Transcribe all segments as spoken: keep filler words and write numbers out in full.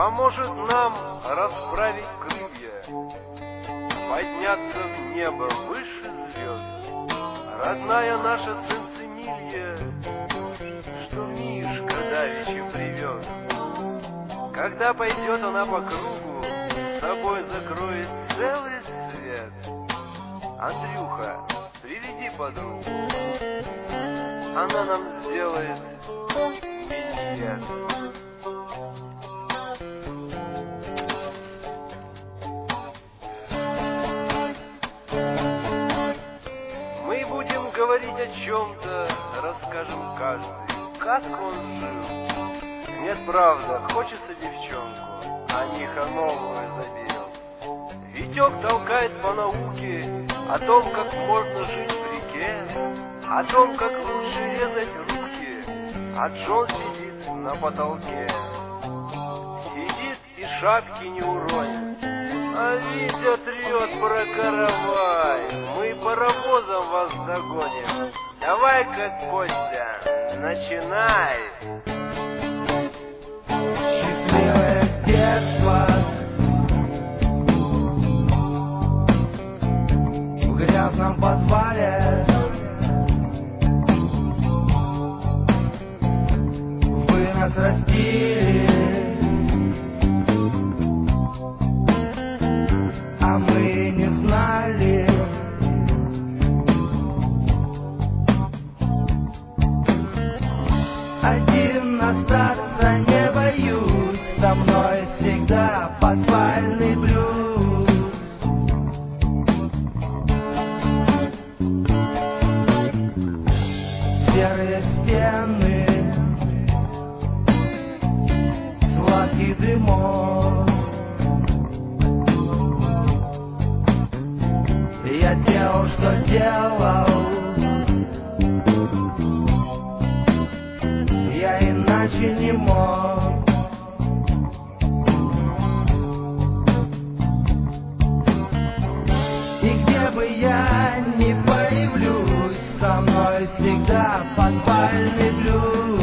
поможет нам расправить крылья, подняться в небо выше звезд. Родная наша Цинциннилья, что Мишка давеча привез. Когда пойдет она по кругу, с собой закроет целый свет. Андрюха, приведи подругу, она нам сделает миньет. Мы будем говорить о чем-то, расскажем каждый, как он жил. Нет, правда, хочется девчонку, а Миха новую забил. Витек толкает по науке о том, как можно жить в реке, о том, как лучше резать руки, а Джон сидит на потолке. Сидит и шапки не уронит, а Витя трет про каравай. Мы паровозом вас догоним. Давай-ка, Костя, начинай. Счастливое детство в грязном подвале. Вы нас растили, а мы не знали. Один остаться не боюсь, со мной всегда подвальный блюз. Серые стены, сладкий дымок. Я делал, что делал, я иначе не мог. И где бы я ни появлюсь, со мной всегда подвальный блюз.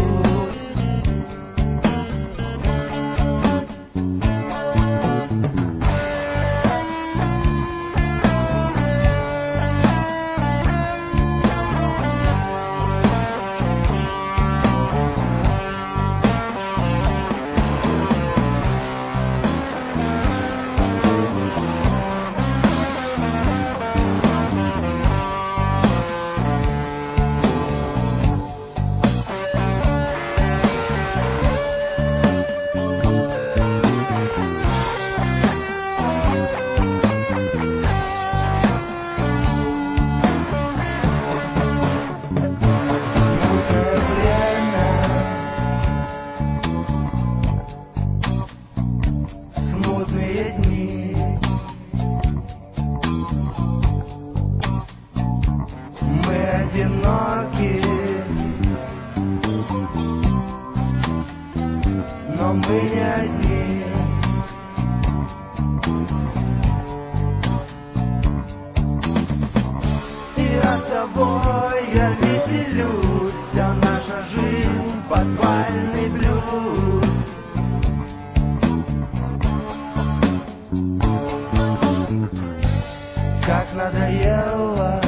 Но мы не одни. И от того я веселюсь, вся наша жизнь подвальный блюз. Как надоело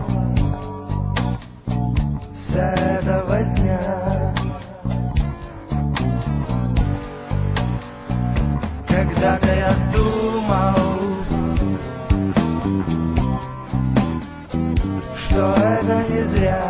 вся эта возня. Когда-то я думал, что это не зря.